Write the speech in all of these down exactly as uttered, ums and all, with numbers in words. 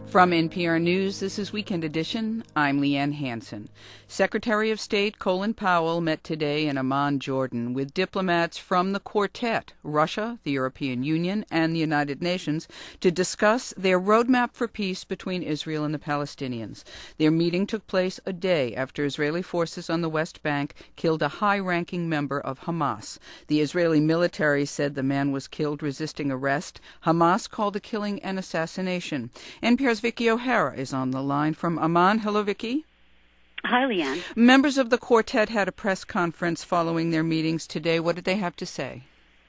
From N P R News, this is Weekend Edition. I'm Leanne Hansen. Secretary of State Colin Powell met today in Amman, Jordan, with diplomats from the Quartet, Russia, the European Union, and the United Nations, to discuss their roadmap for peace between Israel and the Palestinians. Their meeting took place a day after Israeli forces on the West Bank killed a high-ranking member of Hamas. The Israeli military said the man was killed resisting arrest. Hamas called the killing an assassination. N P R's Vicki O'Hara is on the line from Amman. Hello, Vicki. Hi, Leanne. Members of the Quartet had a press conference following their meetings today. What did they have to say?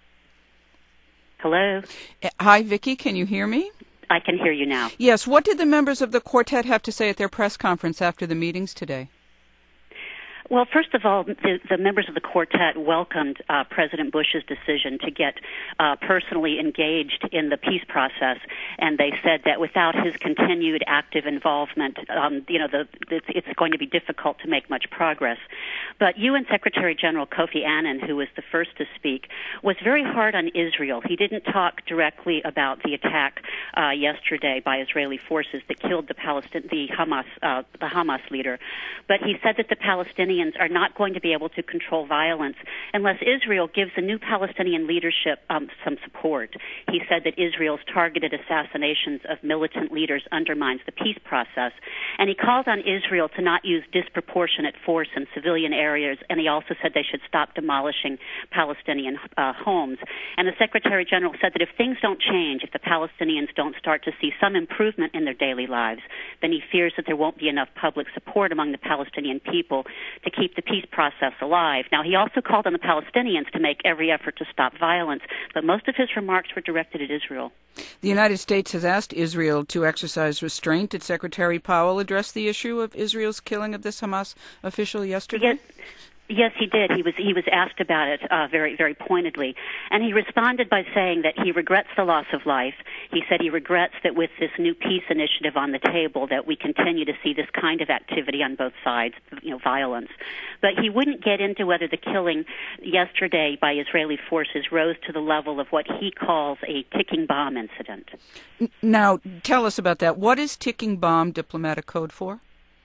Hello. Hi, Vicki. Can you hear me? I can hear you now. Yes. What did the members of the Quartet have to say at their press conference after the meetings today? Well, first of all, the, the members of the Quartet welcomed uh, President Bush's decision to get uh, personally engaged in the peace process, and they said that without his continued active involvement, um, you know, the, the, it's going to be difficult to make much progress. But U N Secretary General Kofi Annan, who was the first to speak, was very hard on Israel. He didn't talk directly about the attack uh, yesterday by Israeli forces that killed the Palestinian, the Hamas, uh, the Hamas leader, but he said that the Palestinians are not going to be able to control violence unless Israel gives the new Palestinian leadership um, some support. He said that Israel's targeted assassinations of militant leaders undermines the peace process, and he called on Israel to not use disproportionate force in civilian areas, and he also said they should stop demolishing Palestinian uh, homes. And the Secretary General said that if things don't change, if the Palestinians don't start to see some improvement in their daily lives, then he fears that there won't be enough public support among the Palestinian people to keep the peace process alive. Now, he also called on the Palestinians to make every effort to stop violence, but most of his remarks were directed at Israel. The United States has asked Israel to exercise restraint. Did Secretary Powell address the issue of Israel's killing of this Hamas official yesterday? Yes. Yes, he did. He was he was asked about it uh, very, very pointedly. And he responded by saying that he regrets the loss of life. He said he regrets that with this new peace initiative on the table that we continue to see this kind of activity on both sides, you know, violence. But he wouldn't get into whether the killing yesterday by Israeli forces rose to the level of what he calls a ticking bomb incident. Now, tell us about that. What is ticking bomb diplomatic code for?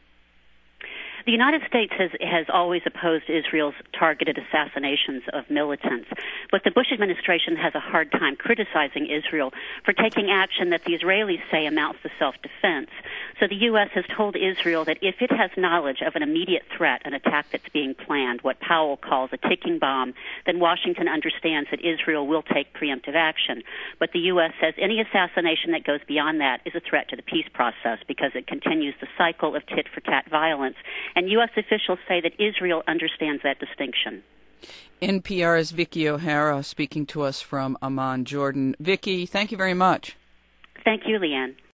The United States has, has always opposed Israel's targeted assassinations of militants, but the Bush administration has a hard time criticizing Israel for taking action that the Israelis say amounts to self-defense. So the U S has told Israel that if it has knowledge of an immediate threat, an attack that's being planned, what Powell calls a ticking bomb, then Washington understands that Israel will take preemptive action. But the U S says any assassination that goes beyond that is a threat to the peace process because it continues the cycle of tit-for-tat violence. And U S officials say that Israel understands that distinction. N P R's Vicki O'Hara speaking to us from Amman, Jordan. Vicki, thank you very much. Thank you, Leanne.